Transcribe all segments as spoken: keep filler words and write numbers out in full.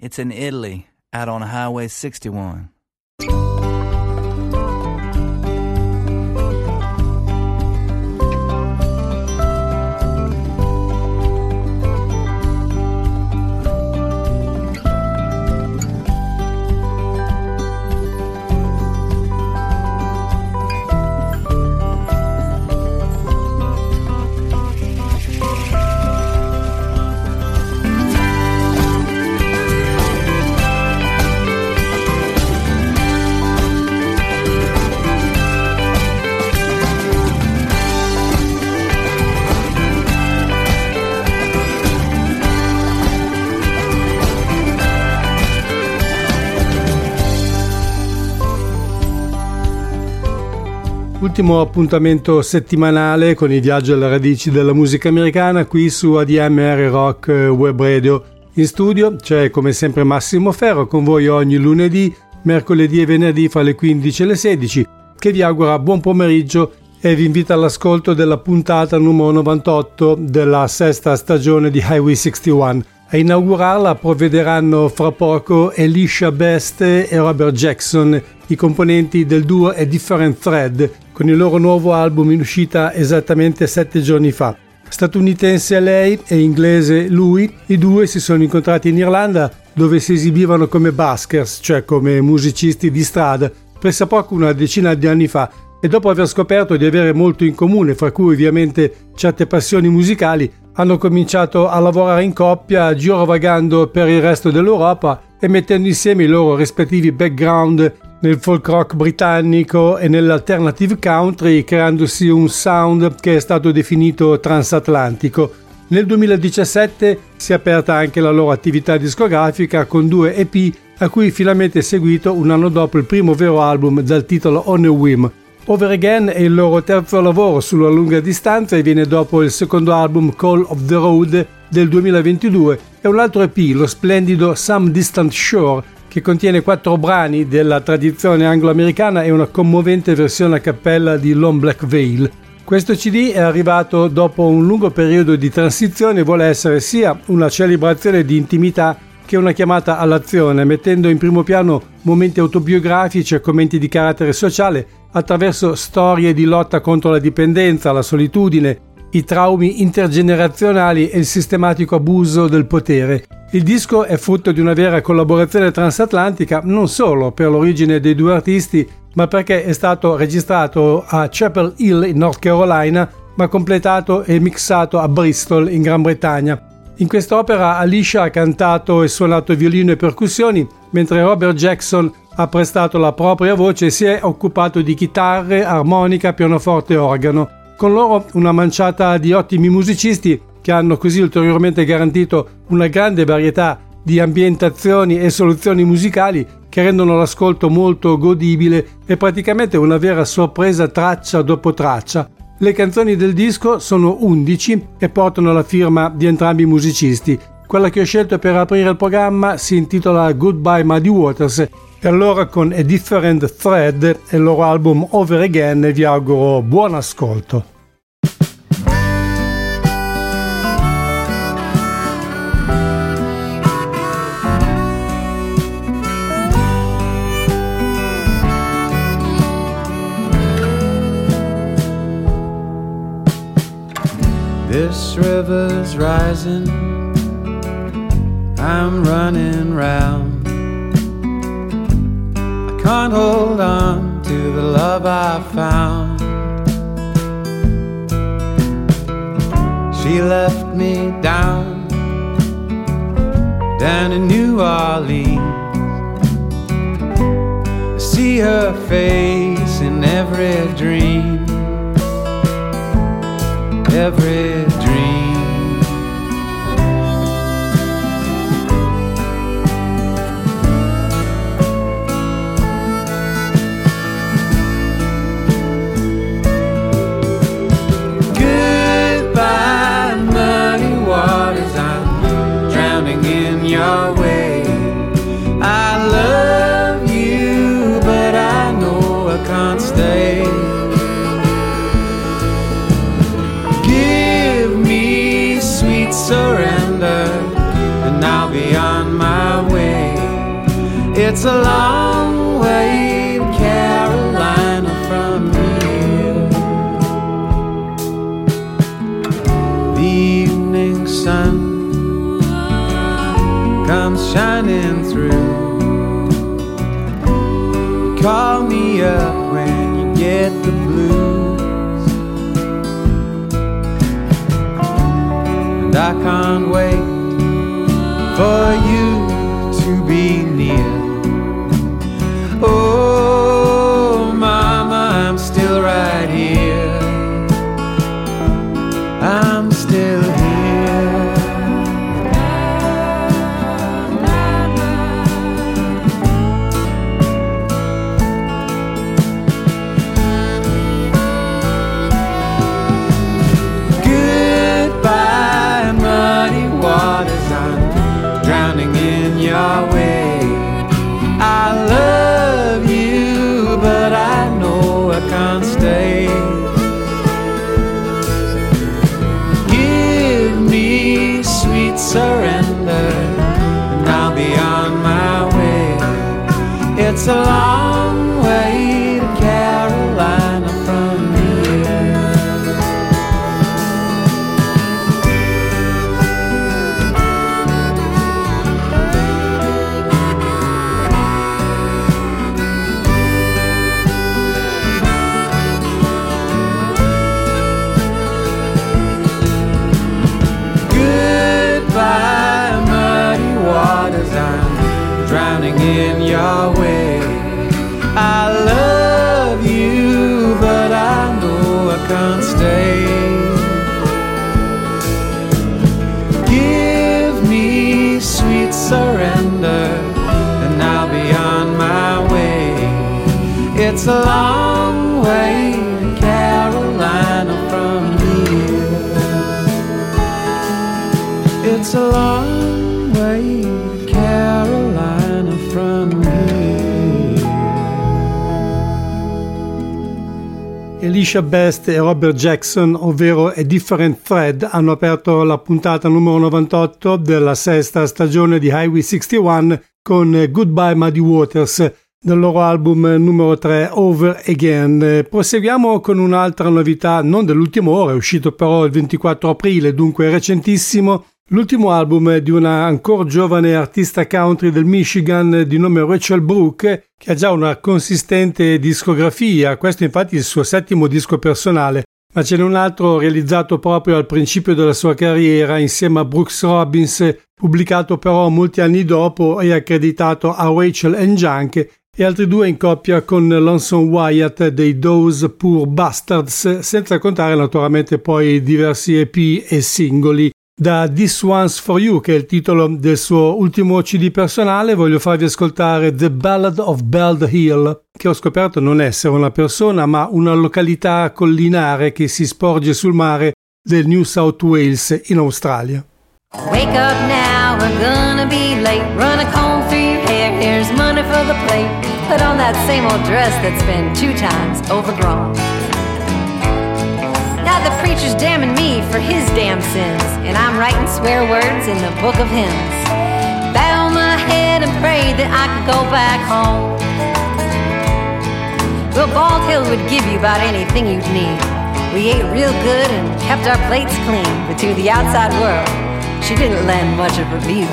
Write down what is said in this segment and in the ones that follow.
It's in Italy, out on Highway sixty-one. Ultimo appuntamento settimanale con i viaggi alle radici della musica americana qui su A D M R Rock Web Radio. In studio c'è come sempre Massimo Ferro con voi ogni lunedì, mercoledì e venerdì fra le quindici e le sedici, che vi augura buon pomeriggio e vi invita all'ascolto della puntata numero novantotto della sesta stagione di Highway sessantuno. A inaugurarla provvederanno fra poco Elisha Best e Robert Jackson, i componenti del duo A Different Thread, con il loro nuovo album in uscita esattamente sette giorni fa. Statunitense lei e inglese lui, i due si sono incontrati in Irlanda, dove si esibivano come buskers, cioè come musicisti di strada, pressappoco una decina di anni fa, e dopo aver scoperto di avere molto in comune, fra cui ovviamente certe passioni musicali, hanno cominciato a lavorare in coppia, girovagando per il resto dell'Europa e mettendo insieme i loro rispettivi background nel folk rock britannico e nell'alternative country, creandosi un sound che è stato definito transatlantico. Nel duemiladiciassette si è aperta anche la loro attività discografica con due E P, a cui finalmente è seguito un anno dopo il primo vero album dal titolo On a Whim. Over Again è il loro terzo lavoro sulla lunga distanza e viene dopo il secondo album Call of the Road del duemilaventidue e un altro E P, lo splendido Some Distant Shore, che contiene quattro brani della tradizione anglo-americana e una commovente versione a cappella di Long Black Veil. Questo C D è arrivato dopo un lungo periodo di transizione e vuole essere sia una celebrazione di intimità che una chiamata all'azione, mettendo in primo piano momenti autobiografici e commenti di carattere sociale attraverso storie di lotta contro la dipendenza, la solitudine, i traumi intergenerazionali e il sistematico abuso del potere. Il disco è frutto di una vera collaborazione transatlantica, non solo per l'origine dei due artisti, ma perché è stato registrato a Chapel Hill in North Carolina, ma completato e mixato a Bristol in Gran Bretagna. In quest'opera Alicia ha cantato e suonato violino e percussioni, mentre Robert Jackson ha prestato la propria voce e si è occupato di chitarre, armonica, pianoforte e organo. Con loro una manciata di ottimi musicisti che hanno così ulteriormente garantito una grande varietà di ambientazioni e soluzioni musicali che rendono l'ascolto molto godibile e praticamente una vera sorpresa traccia dopo traccia. Le canzoni del disco sono undici e portano la firma di entrambi i musicisti. Quella che ho scelto per aprire il programma si intitola Goodbye Muddy Waters e allora con A Different Thread e il loro album Over Again vi auguro buon ascolto. This river's rising, I'm running round. I can't hold on to the love I found. She left me down, down in New Orleans. I see her face in every dream, every dream. Goodbye, muddy waters, I'm drowning in your way. I love you, but I know I can't stay. Give It's a long way to Carolina from here. The evening sun comes shining through. You call me up when you get the blues, and I can't wait for you to be near. Oh, mama, I'm still right here. I'm still here. Goodbye, muddy waters, I'm drowning in your way. I love you, but I know I can't stay. Give me sweet surrender, and I'll be on my way. It's a long way to Carolina from here. Drowning in your way. I love you, but I know I can't stay. Give me sweet surrender, and I'll be on my way. It's a long way to Carolina from here. It's a long way to Carolina from here. Elisha Best e Robert Jackson, ovvero A Different Thread, hanno aperto la puntata numero novantotto della sesta stagione di Highway sessantuno con Goodbye Muddy Waters del loro album numero tre Over Again. Proseguiamo con un'altra novità, non dell'ultimo ora, è uscito però il ventiquattro aprile, dunque recentissimo. L'ultimo album di una ancora giovane artista country del Michigan di nome Rachel Brooke, che ha già una consistente discografia. Questo infatti è il suo settimo disco personale, ma ce n'è un altro realizzato proprio al principio della sua carriera insieme a Brooks Robbins, pubblicato però molti anni dopo e accreditato a Rachel and Junk, e altri due in coppia con Lonesome Wyatt dei Those Poor Bastards, senza contare naturalmente poi diversi E P e singoli. Da This One's For You, che è il titolo del suo ultimo C D personale, voglio farvi ascoltare The Ballad of Bald Hill, che ho scoperto non essere una persona ma una località collinare che si sporge sul mare del New South Wales in Australia. Wake up now, we're gonna be late. Run a comb through your hair, here's money for the plate. Put on that same old dress that's been two times overgrown. Now the preacher's damning me for his damn sins, and I'm writing swear words in the book of hymns. Bow my head and pray that I could go back home. Well, Bald Hill would give you about anything you'd need. We ate real good and kept our plates clean, but to the outside world, she didn't lend much of a view.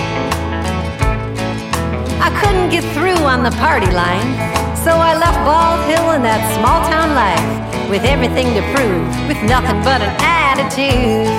I couldn't get through on the party line, so I left Bald Hill in that small town life, with everything to prove, with nothing but an attitude.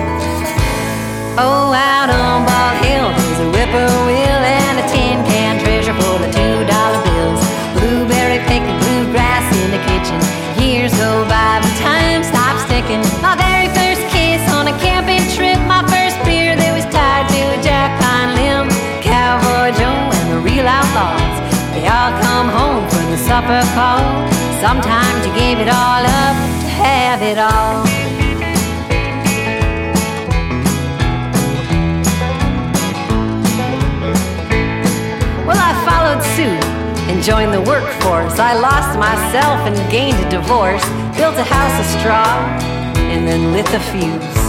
Oh, out on Bald Hill, there's a whippoorwill and a tin can treasure full of two dollar bills. Blueberry picking, bluegrass in the kitchen. Years go by, but time stops ticking. My very first kiss on a camping trip, my first beer that was tied to a jack pine limb. Cowboy Joe and the real outlaws, they all come home for the supper call. Sometimes you give it all up to have it all. Well, I followed suit and joined the workforce. I lost myself and gained a divorce, built a house of straw and then lit the fuse.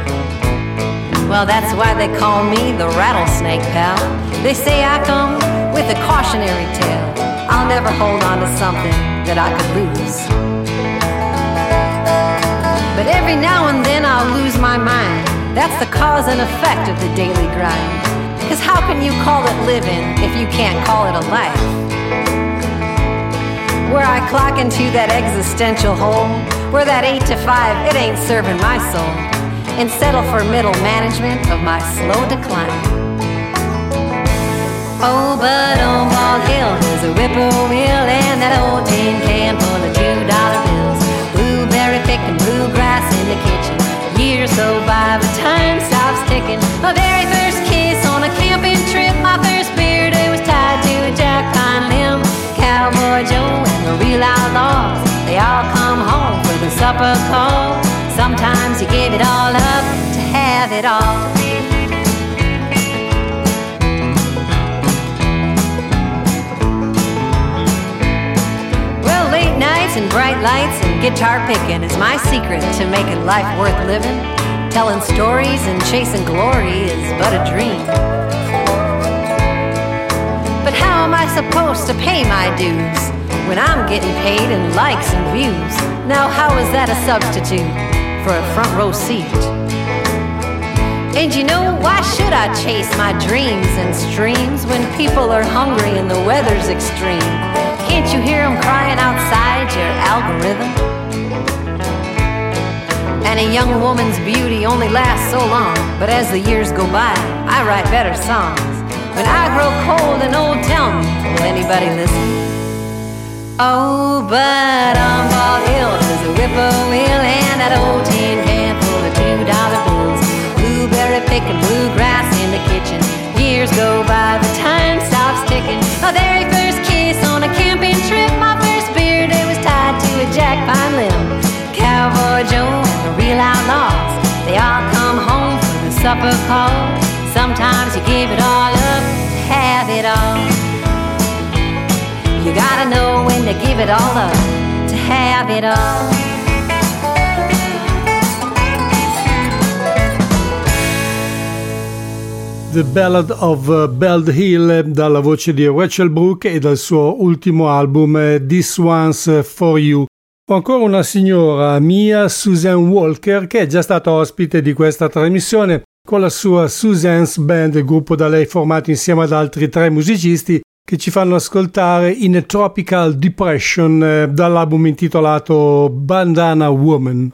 Well, that's why they call me the rattlesnake pal. They say I come with a cautionary tale. I'll never hold on to something that I could lose. But every now and then I'll lose my mind. That's the cause and effect of the daily grind. Cause how can you call it living if you can't call it a life? Where I clock into that existential hole, where that eight to five, it ain't serving my soul, and settle for middle management of my slow decline. Oh, but on Bald Hill there's a whippoorwill and that old tin can full of two dollar bills. Blueberry picking, bluegrass in the kitchen. Years go by, but time stops ticking. My very first kiss on a camping trip, my first beer day was tied to a jack pine limb. Cowboy Joe and the real outlaws, they all come home for the supper call. Sometimes you give it all up to have it all. Well, late nights and bright lights and guitar picking is my secret to making life worth living. Telling stories and chasing glory is but a dream. But how am I supposed to pay my dues when I'm getting paid in likes and views? Now how is that a substitute for a front row seat? And you know, why should I chase my dreams and streams when people are hungry and the weather's extreme? Can't you hear them crying outside your algorithm? And a young woman's beauty only lasts so long, but as the years go by, I write better songs. When I grow cold and old, tell me, will anybody listen? Oh, but on Bald Hill there's a whippoorwill and that old tin can full of two dollar bills. Blueberry picking, bluegrass in the kitchen. Years go by, but time stops ticking. My very first kiss on a camping trip, my first beer day was tied to a jack pine limb. Cowboy Joe and the real outlaws, they all come home for the supper call. Sometimes you give it all up to have it all. You gotta know when to give it all up to have it all. The Ballad of Bald Hill dalla voce di Rachel Brooke e dal suo ultimo album This One's For You. Ho ancora una signora, Mia Suzanne Walker, che è già stata ospite di questa trasmissione con la sua Suzanne's Band, il gruppo da lei formato insieme ad altri tre musicisti che ci fanno ascoltare In a Tropical Depression eh, dall'album intitolato Bandana Woman.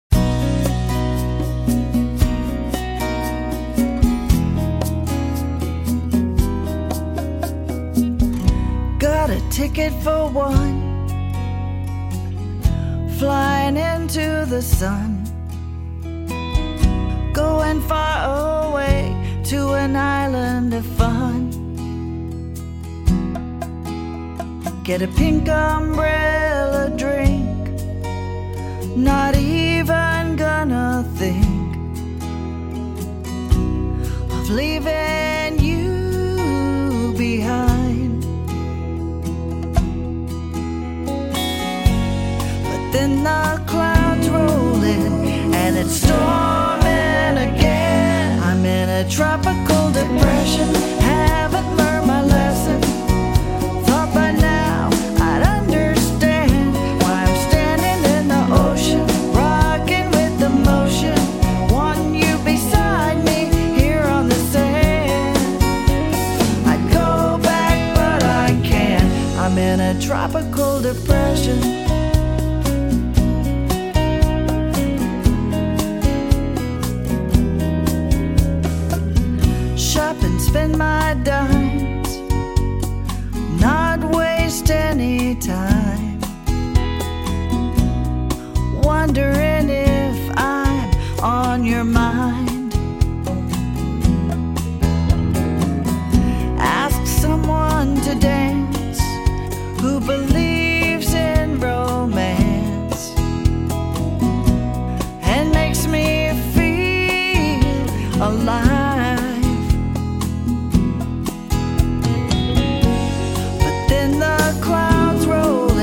Got a ticket for one, flying into the sun, going far away to an island of fun. Get a pink umbrella drink, not even gonna think of leaving you behind. But then the clouds roll in and it's storming again. I'm in a tropical depression, haven't learned my lesson. Thought by now I'd understand why I'm standing in the ocean, rocking with the motion, wanting you beside me here on the sand. I'd go back but I can't, I'm in a tropical depression. Spend my dimes, not waste any time, wondering if I'm on your mind. Ask someone to dance who believes in romance and makes me feel alive. Clouds roll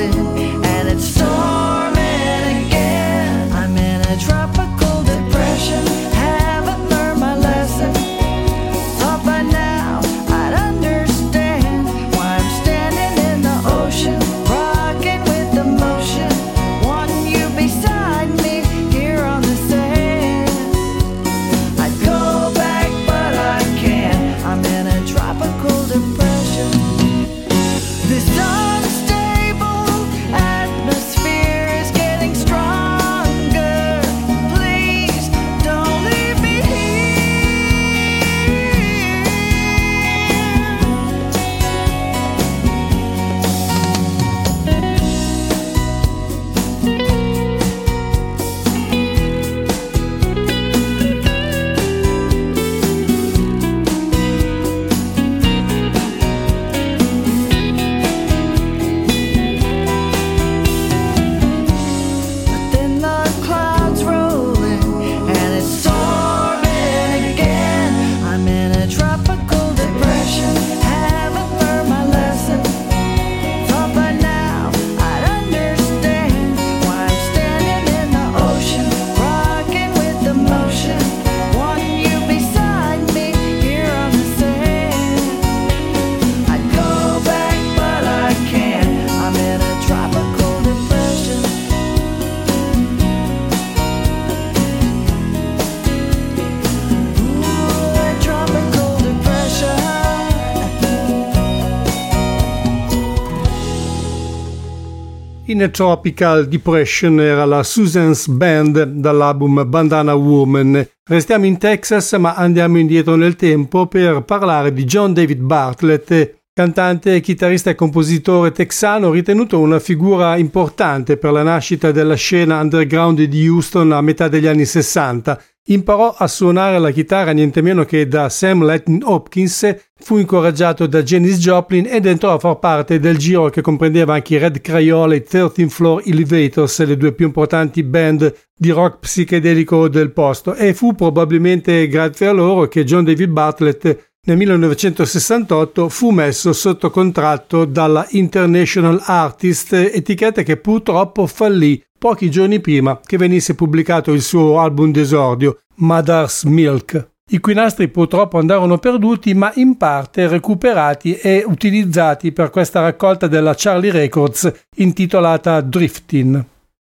In a Tropical Depression era la Susan's Band dall'album Bandana Woman. Restiamo in Texas ma andiamo indietro nel tempo per parlare di John David Bartlett, cantante, chitarrista e compositore texano ritenuto una figura importante per la nascita della scena underground di Houston a metà degli anni sessanta. Imparò a suonare la chitarra niente meno che da Sam Latin Hopkins, fu incoraggiato da Janis Joplin ed entrò a far parte del giro che comprendeva anche i Red Crayola e thirteenth Floor Elevators, le due più importanti band di rock psichedelico del posto, e fu probabilmente grazie a loro che John David Bartlett nel millenovecentosessantotto fu messo sotto contratto dalla International Artist, etichetta che purtroppo fallì pochi giorni prima che venisse pubblicato il suo album d'esordio, Mother's Milk. I cui nastri purtroppo andarono perduti, ma in parte recuperati e utilizzati per questa raccolta della Charlie Records intitolata Driftin'.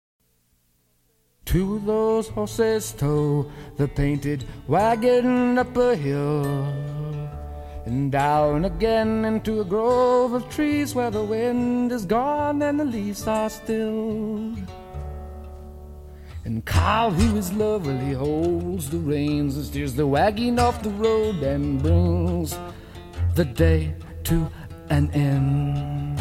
To those horses tow the painted wagon up a hill and down again into a grove of trees where the wind is gone and the leaves are still. And Carl, who is lovely, holds the reins and steers the wagon off the road and brings the day to an end.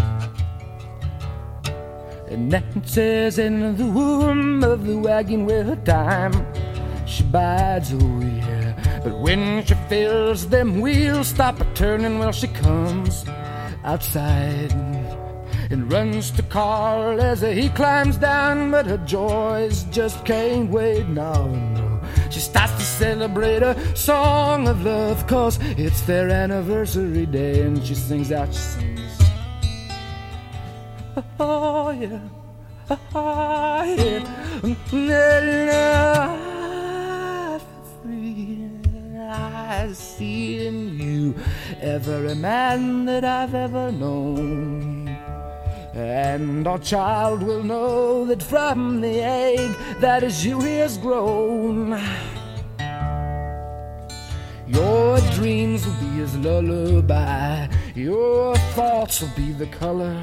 And Nancy's in the womb of the wagon with her time she bides, oh yeah. But when she feels them wheels stop a turning, well, she comes outside and runs to Carl as he climbs down, but her joys just can't wait now, no. She starts to celebrate a song of love, cause it's their anniversary day, and she sings out, she sings, oh yeah, oh yeah, life free. I see in you every man that I've ever known, and our child will know that from the egg that is you he has grown. Your dreams will be his lullaby, your thoughts will be the color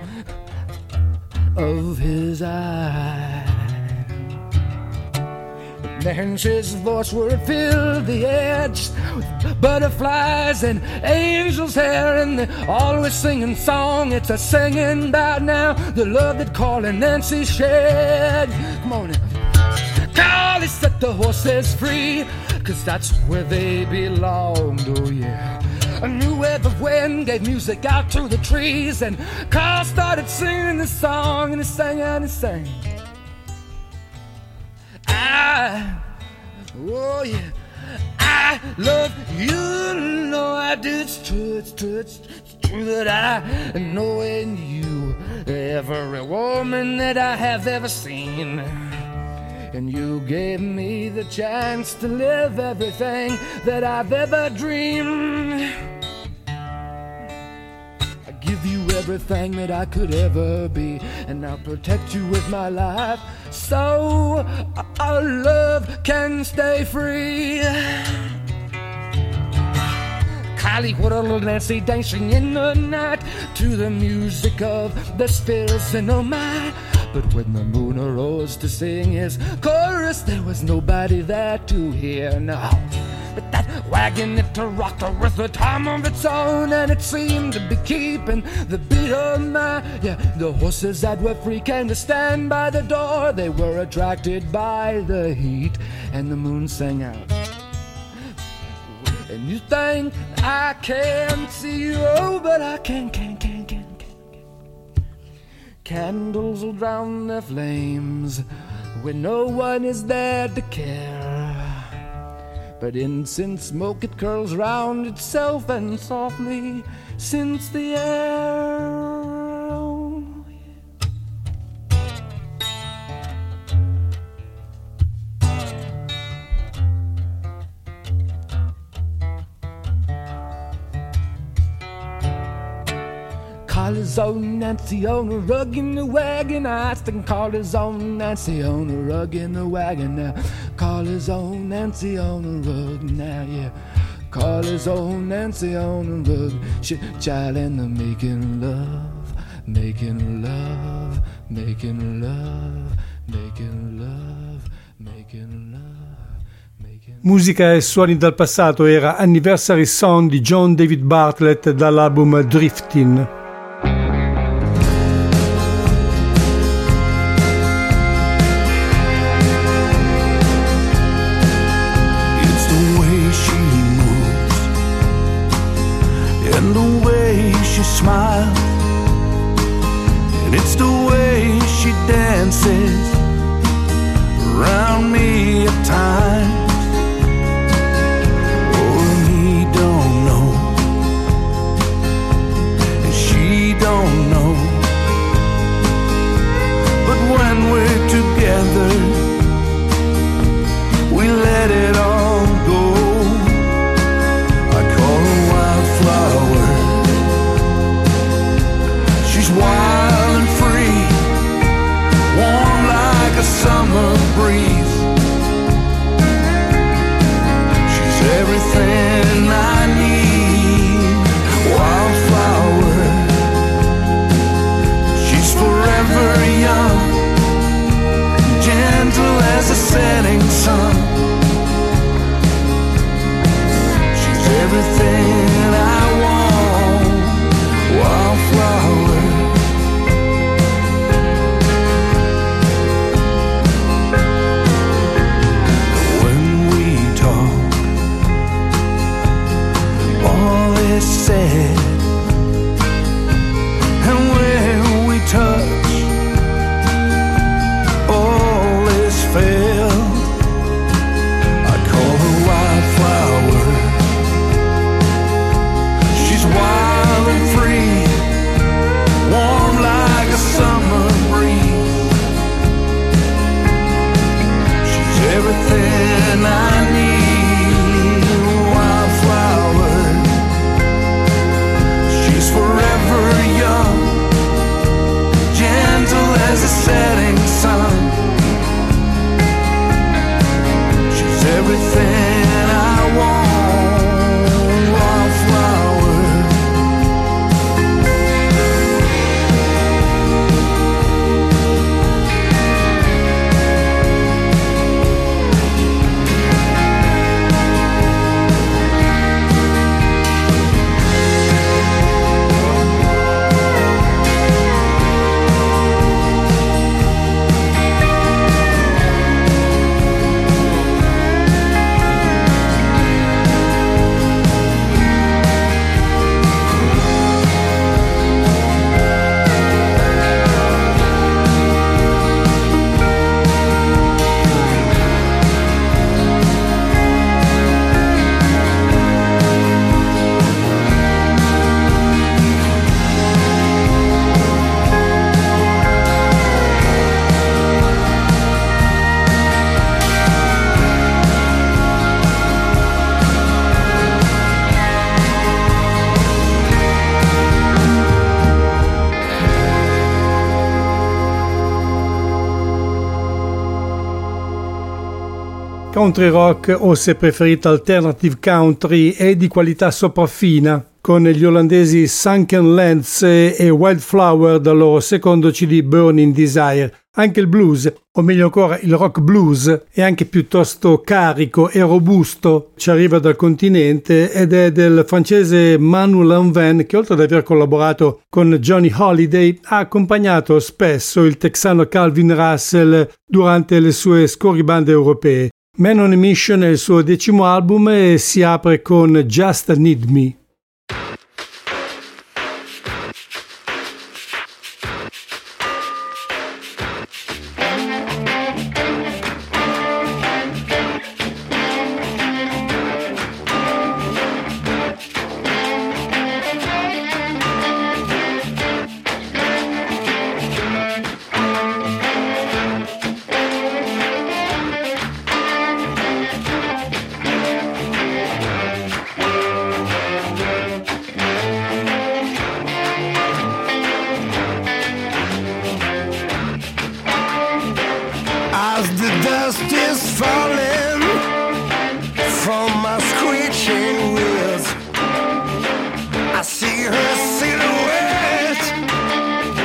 of his eye. Nancy's voice would fill the air just with butterflies and angels' hair, and they're always singing song. It's a singing about now the love that Carl and Nancy shared. Come on now. Carl, he set the horses free, cause that's where they belonged, oh yeah. A new wave of wind gave music out to the trees, and Carl started singing this song, and he sang and he sang. I, oh yeah, I love you, no I do, it's true, it's true, it's, it's true that I know in you every woman that I have ever seen. And you gave me the chance to live everything that I've ever dreamed. I give you everything that I could ever be, and I'll protect you with my life, so our love can stay free. Kylie, what a little Nancy dancing in the night to the music of the spheres in her mind. But when the moon arose to sing his chorus, there was nobody there to hear, no. But that wagon, it rocked her with a time of its own, and it seemed to be keeping the beat of my, yeah. The horses that were free came to stand by the door. They were attracted by the heat, and the moon sang out. And you think I can't see you, oh, but I can, can, can, can. Candles will drown their flames when no one is there to care. But incense smoke, it curls round itself and softly scents the air. Call his own Nancy on a rug in the wagon. I think call his own Nancy on a rug in the wagon now. Call his own Nancy on a rug now, yeah. Call his own Nancy on a rug. Shit, child, and they're making love making love, making love, making love, making love, making... Musica e suoni dal passato era Anniversary Song di John David Bartlett dall'album Driftin'. And the way she smiles, and it's the way she dances around me at times. Oh, he don't know, and she don't know, but when we're together, we let it all go. Wild and free, warm like a summer breeze. She's everything I need, wildflower. She's forever young, gentle as a setting sun. She's everything I want, wildflower. Said, and when we touch, all is failed. I call her wildflower. She's wild and free, warm like a summer breeze. She's everything I need. Forever young, gentle as a setting sun. She's everything I want, wildflower. Country rock, o se preferite alternative country, è di qualità sopraffina, con gli olandesi Sunken Lands e Wildflower dal loro secondo C D Burning Desire. Anche il blues, o meglio ancora il rock blues, è anche piuttosto carico e robusto, ci arriva dal continente ed è del francese Manu Lanvin, che oltre ad aver collaborato con Johnny Holiday ha accompagnato spesso il texano Calvin Russell durante le sue scorribande europee. Man on a Mission è il suo decimo album e si apre con Just Need Me. See her silhouette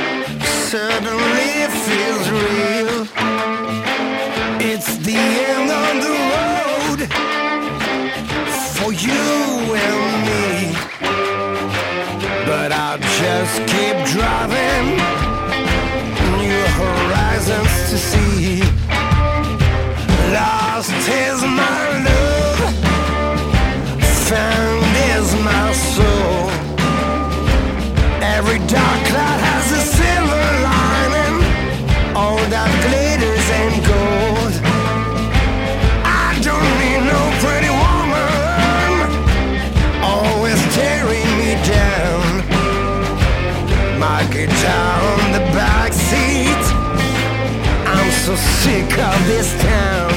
just keep driving, new horizons to see. Lost is my love, found is my soul. Every dark cloud has a silver lining, all that glitters ain't gold. I don't need no pretty woman, always tearing me down. My guitar on the back seat, I'm so sick of this town.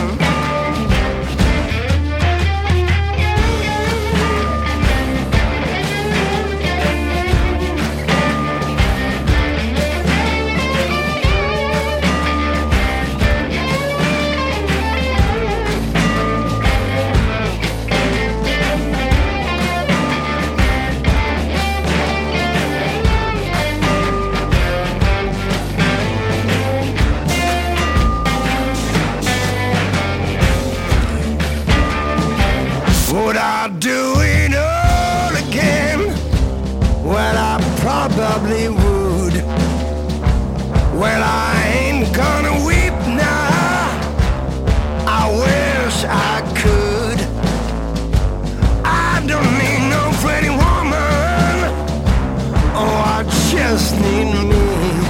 Would I do it all again? Well, I probably would. Well, I ain't gonna weep now, I wish I could. I don't need no pretty woman, oh, I just need me.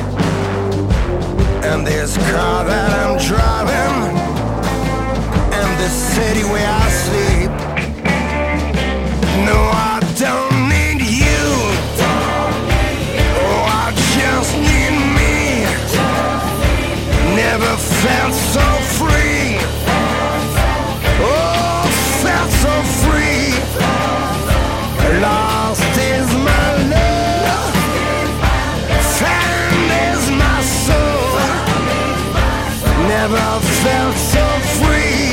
And this car that I'm driving, and the city where I sleep. No, I don't need you. Oh, I just need me. Never felt so free. Oh, felt so free. Lost is my love, found is my soul. Never felt so free.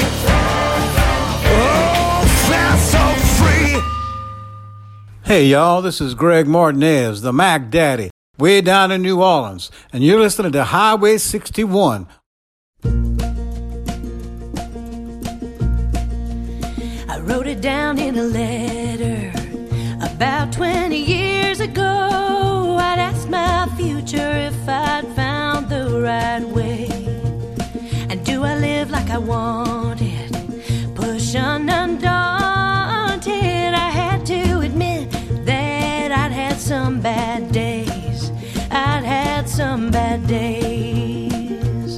Oh, felt so free. Hey y'all, this is Greg Martinez, the Mac Daddy, way down in New Orleans, and you're listening to Highway sixty-one. I wrote it down in a letter about twenty years ago. I'd asked my future if I'd found the right way. And do I live like I wanted, push on undaunted? I had to admit that I'd had some bad days. I'd had some bad days.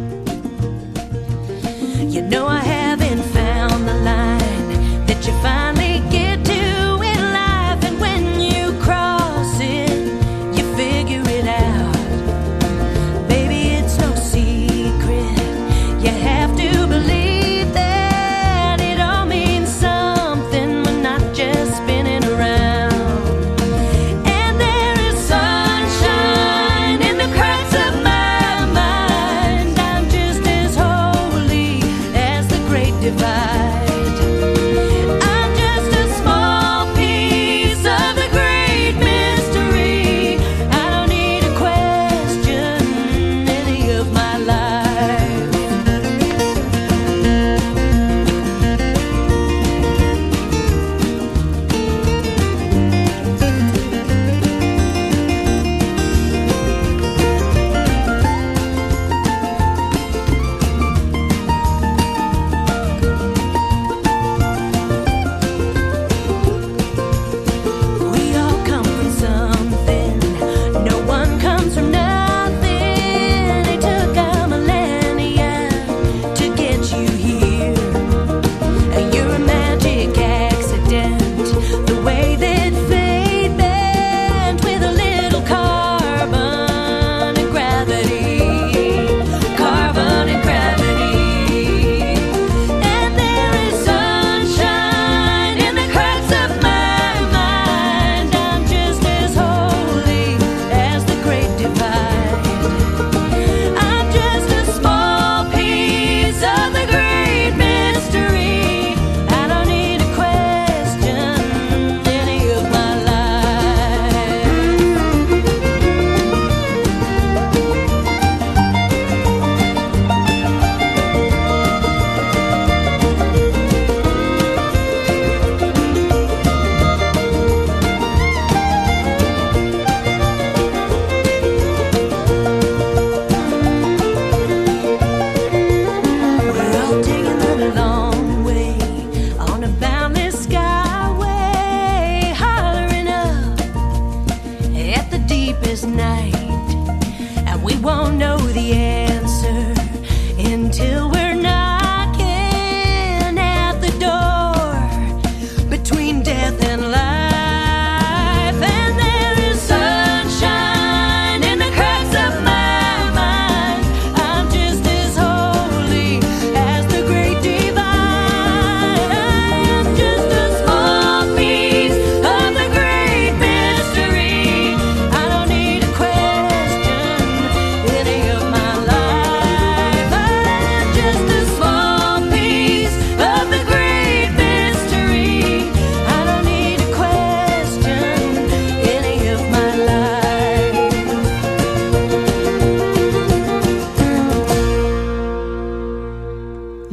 You know I haven't found the line that you finally get to in life, and when you cross it, you figure it out. Baby, it's no secret. You have to believe that it all means something. We're not just spinning around. And there is sunshine in the cracks of my mind. I'm just as holy as the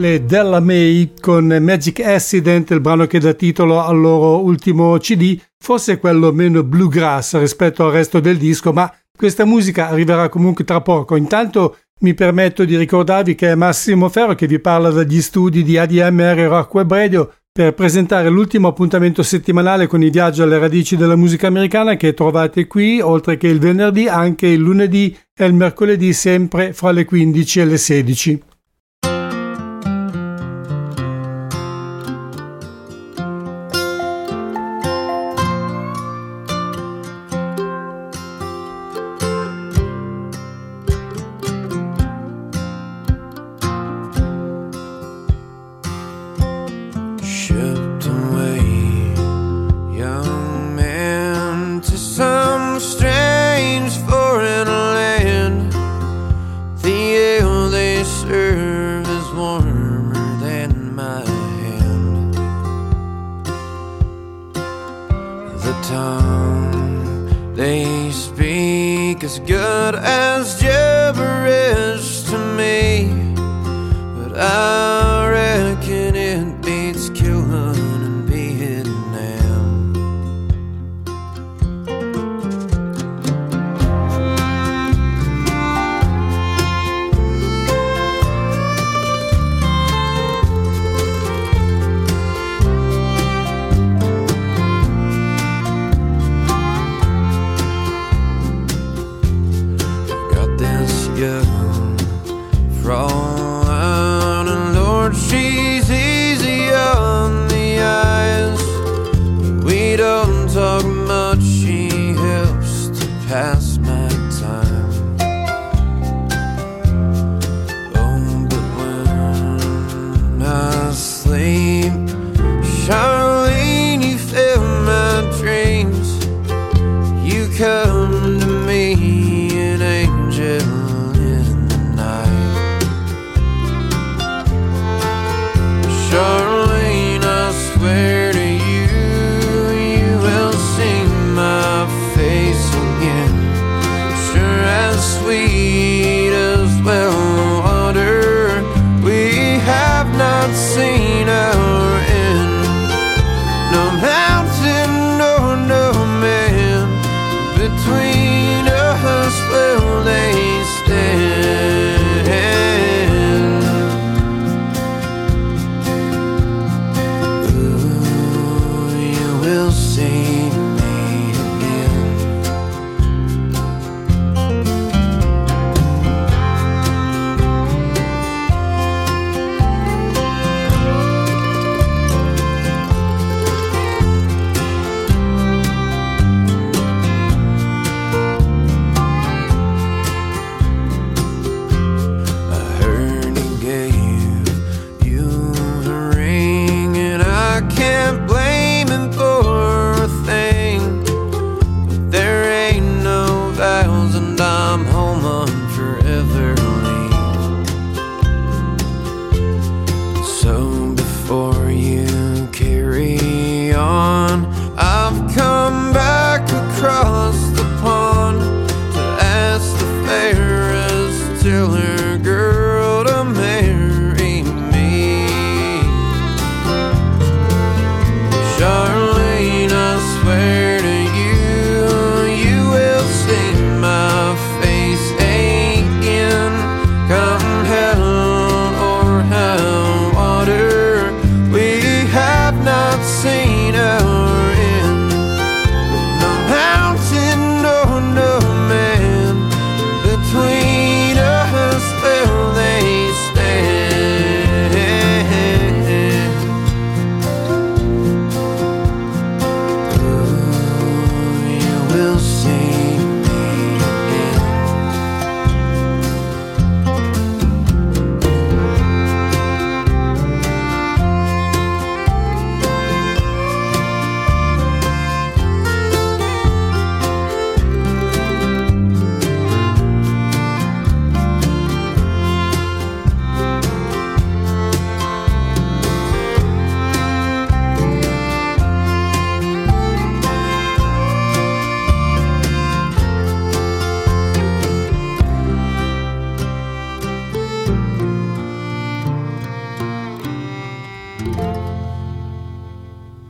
le Della May con Magic Accident, il brano che dà titolo al loro ultimo C D, forse quello meno bluegrass rispetto al resto del disco, ma questa musica arriverà comunque tra poco. Intanto mi permetto di ricordarvi che è Massimo Ferro che vi parla dagli studi di A D M R Rock Web Radio per presentare l'ultimo appuntamento settimanale con i viaggi alle radici della musica americana, che trovate qui, oltre che il venerdì, anche il lunedì e il mercoledì, sempre fra le quindici e le sedici. Between us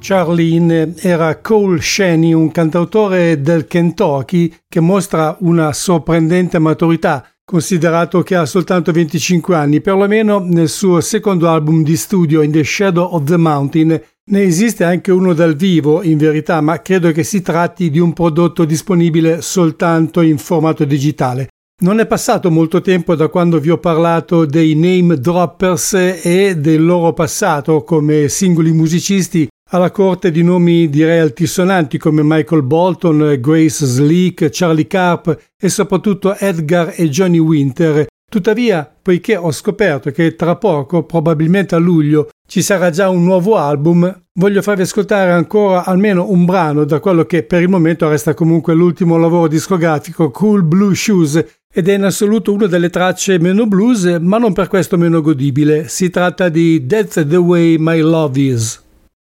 Charlene era Cole Shaney, un cantautore del Kentucky che mostra una sorprendente maturità, considerato che ha soltanto venticinque anni. Perlomeno nel suo secondo album di studio, In the Shadow of the Mountain, ne esiste anche uno dal vivo in verità, ma credo che si tratti di un prodotto disponibile soltanto in formato digitale. Non è passato molto tempo da quando vi ho parlato dei Name Droppers e del loro passato come singoli musicisti alla corte di nomi direi altisonanti come Michael Bolton, Grace Slick, Charlie Carp e soprattutto Edgar e Johnny Winter. Tuttavia, poiché ho scoperto che tra poco, probabilmente a luglio, ci sarà già un nuovo album, voglio farvi ascoltare ancora almeno un brano da quello che per il momento resta comunque l'ultimo lavoro discografico, Cool Blue Shoes, ed è in assoluto una delle tracce meno blues, ma non per questo meno godibile. Si tratta di That's the Way My Love Is.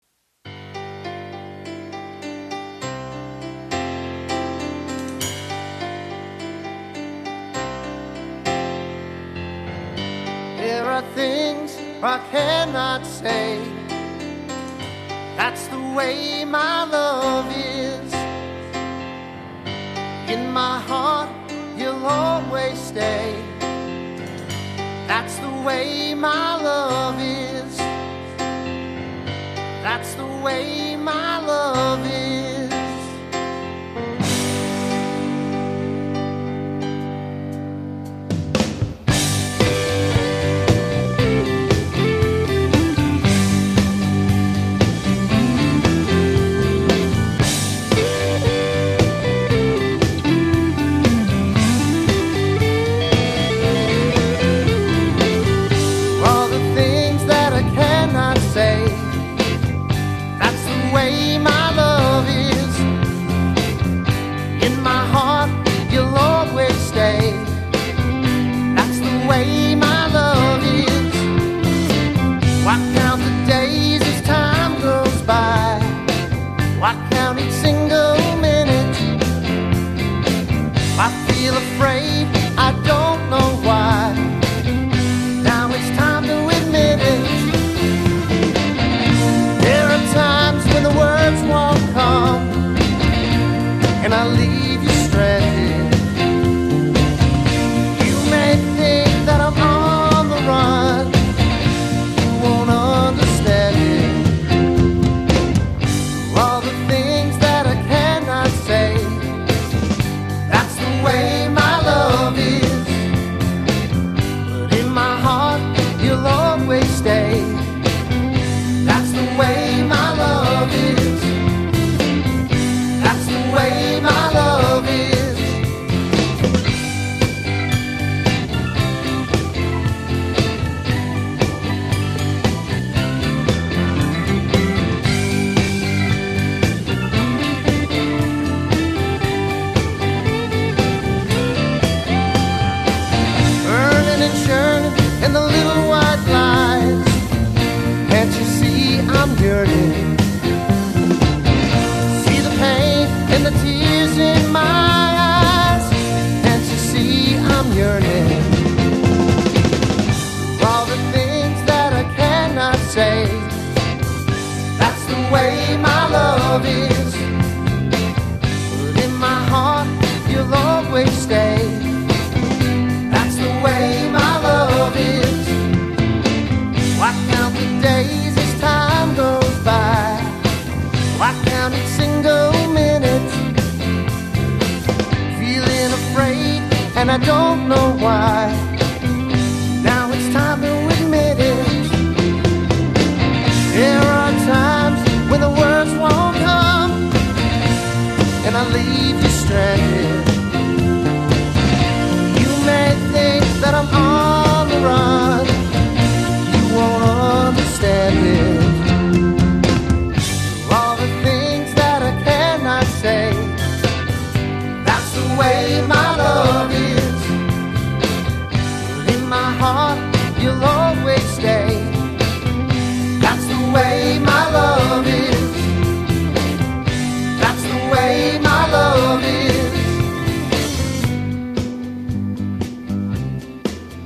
There are things I cannot say. That's the way my love is. In my heart, you'll always stay. That's the way my love is. That's the way my love is. And I don't know why. Now it's time to admit it. There are times when the words won't come, and I leave you stranded. You may think that I'm on the run, you won't understand it. All the things that I cannot say, that's the way my love is. My heart, you'll always stay. That's the way my love is. That's the way my love is.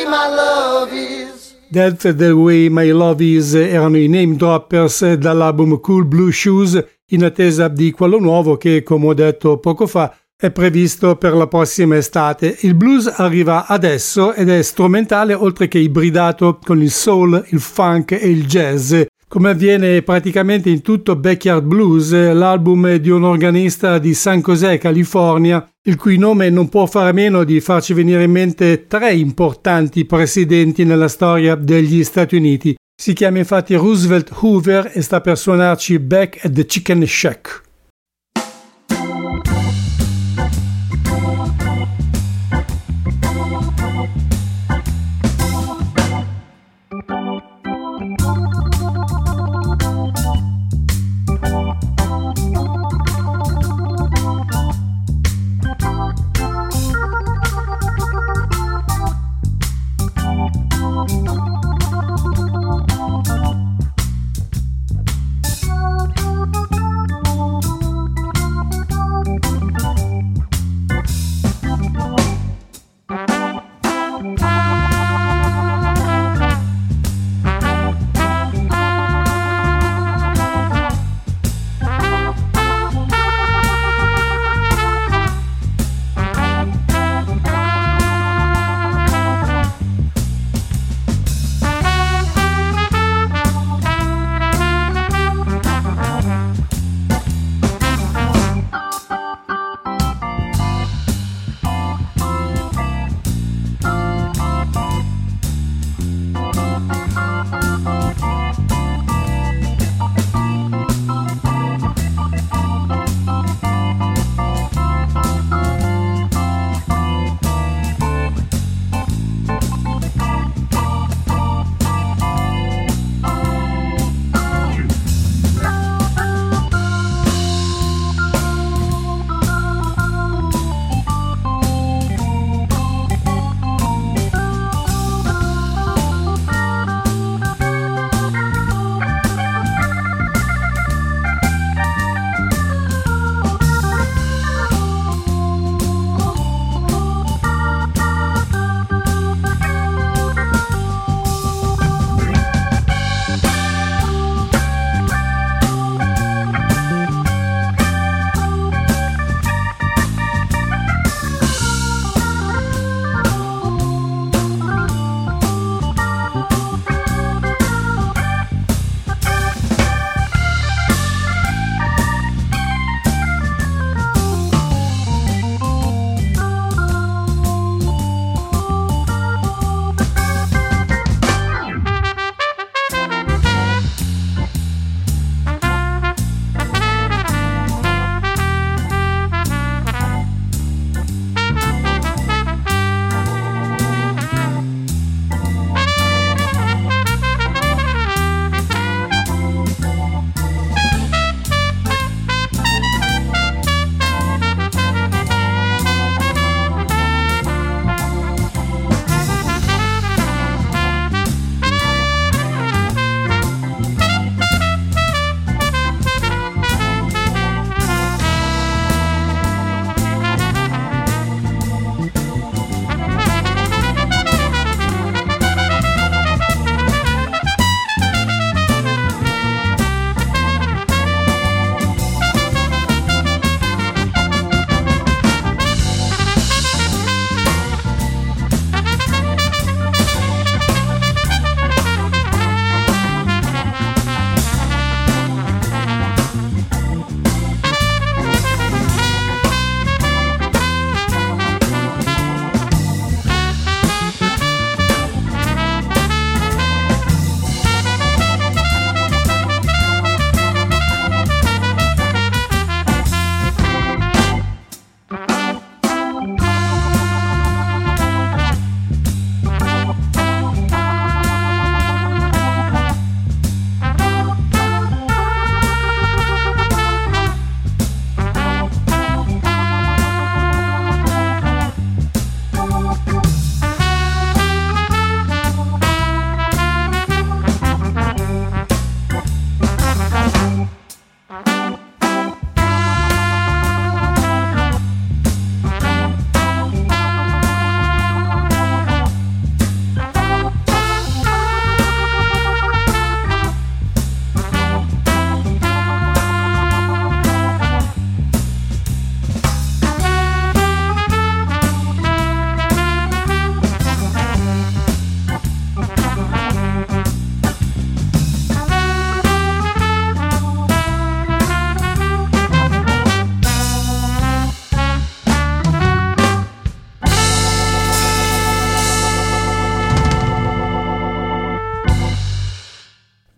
my love is. That's the Way My Love Is erano i Name Droppers dall'album Cool Blue Shoes, in attesa di quello nuovo che, come ho detto poco fa, è previsto per la prossima estate. Il blues arriva adesso ed è strumentale oltre che ibridato con il soul, il funk e il jazz. Come avviene praticamente in tutto Backyard Blues, l'album è di un organista di San José, California, il cui nome non può fare a meno di farci venire in mente tre importanti presidenti nella storia degli Stati Uniti. Si chiama infatti Roosevelt Hoover e sta per suonarci Back at the Chicken Shack.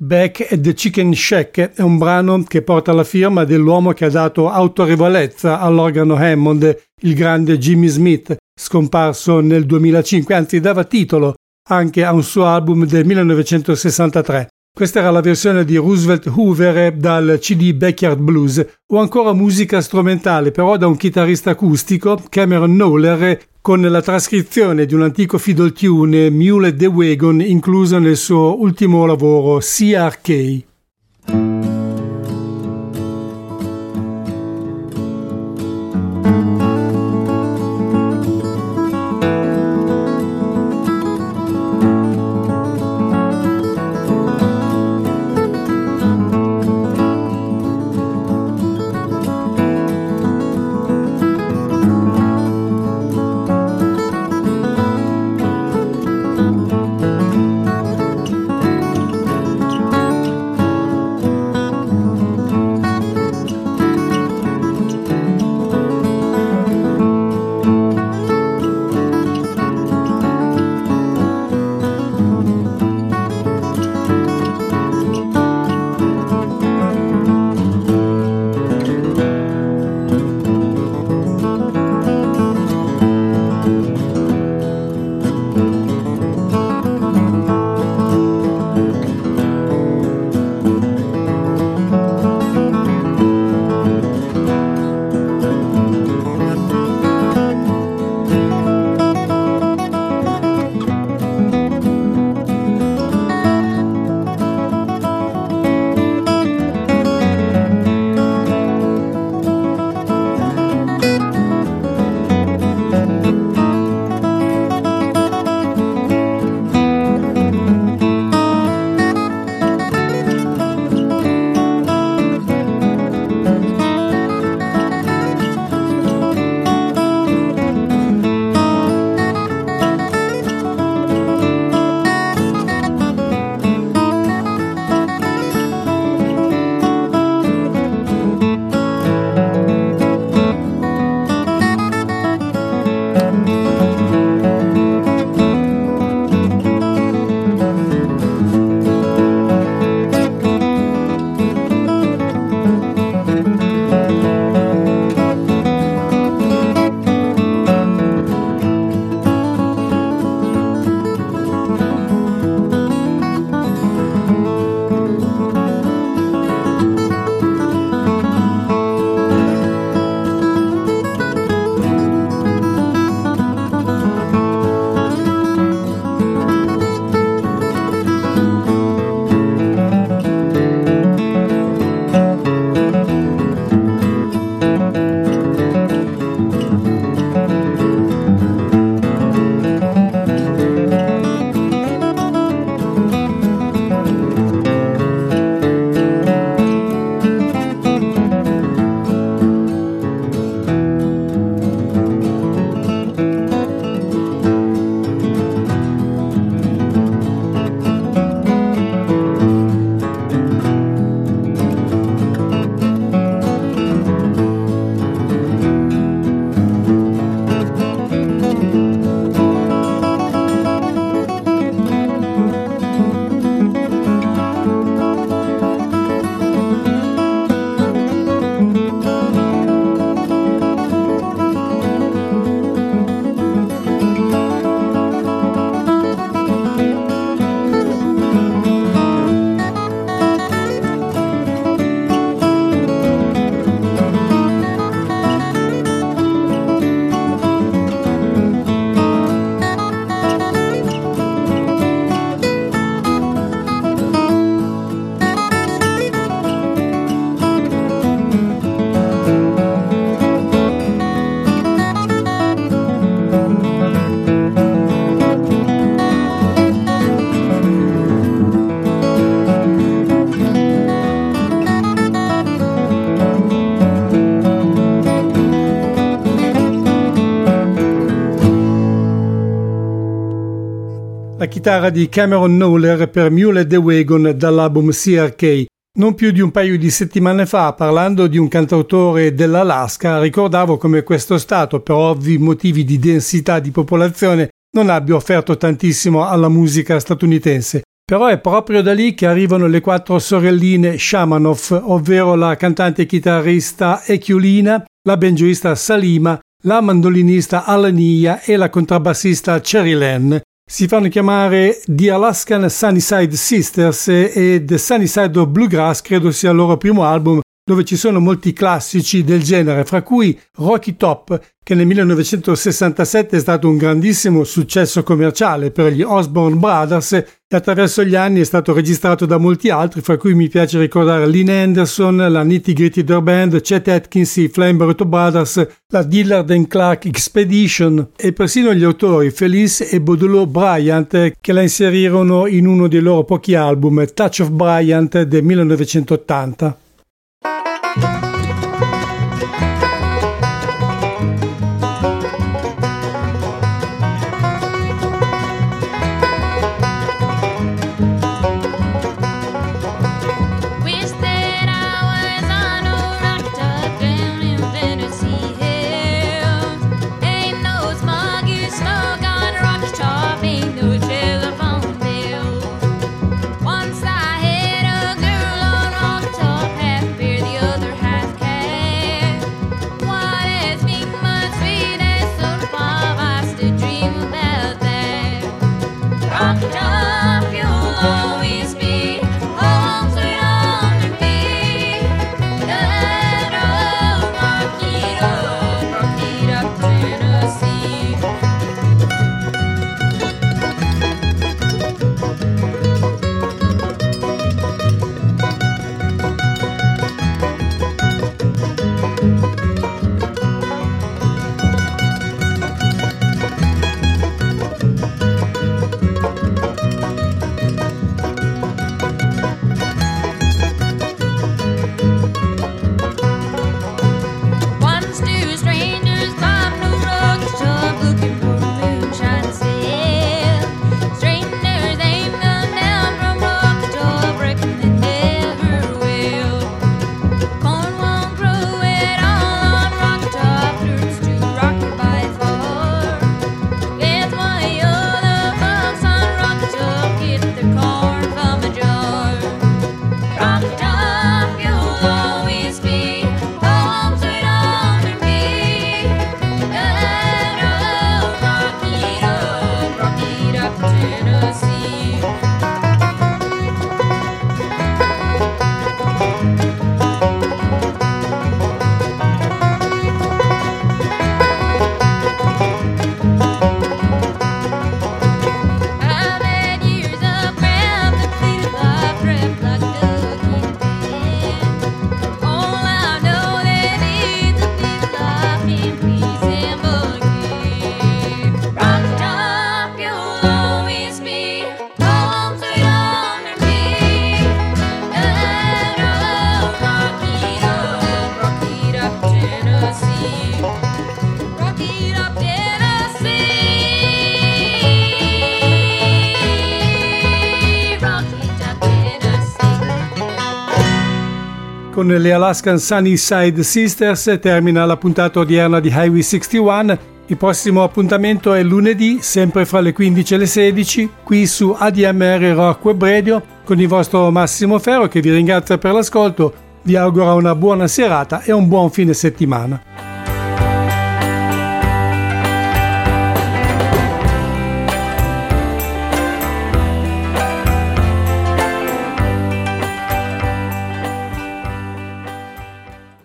Back at the Chicken Shack è un brano che porta la firma dell'uomo che ha dato autorevolezza all'organo Hammond, il grande Jimmy Smith, scomparso nel duemilacinque, anzi dava titolo anche a un suo album del millenovecentosessantatré. Questa era la versione di Roosevelt Hoover dal C D Backyard Blues, o ancora musica strumentale però da un chitarrista acustico, Cameron Knowler, con la trascrizione di un antico fiddle tune, Mule at the Wagon, incluso nel suo ultimo lavoro C R K. la chitarra di Cameron Knowler per Mule at the Wagon dall'album C R K. Non più di un paio di settimane fa, parlando di un cantautore dell'Alaska, ricordavo come questo stato, per ovvi motivi di densità di popolazione, non abbia offerto tantissimo alla musica statunitense. Però è proprio da lì che arrivano le quattro sorelline Shamanov, ovvero la cantante e chitarrista Echiulina, la banjoista Salima, la mandolinista Alania e la contrabbassista Cherry Lynn. Si fanno chiamare The Alaskan Sunnyside Sisters e The Sunnyside of Bluegrass, credo sia il loro primo album, dove ci sono molti classici del genere, fra cui Rocky Top, che nel millenovecentosessantasette è stato un grandissimo successo commerciale per gli Osborne Brothers e attraverso gli anni è stato registrato da molti altri, fra cui mi piace ricordare Lynn Anderson, la Nitty Gritty Dirt Band, Chet Atkins, i Flying Burrito Brothers, la Dillard and Clark Expedition e persino gli autori Felice e Baudelaire Bryant, che la inserirono in uno dei loro pochi album, Touch of Bryant del millenovecentottanta. Con le Alaskan Sunnyside Sisters termina la puntata odierna di Highway sessantuno. Il prossimo appuntamento è lunedì, sempre fra le quindici e le sedici, qui su A D M R Rock Web Radio, con il vostro Massimo Ferro, che vi ringrazia per l'ascolto, vi augura una buona serata e un buon fine settimana.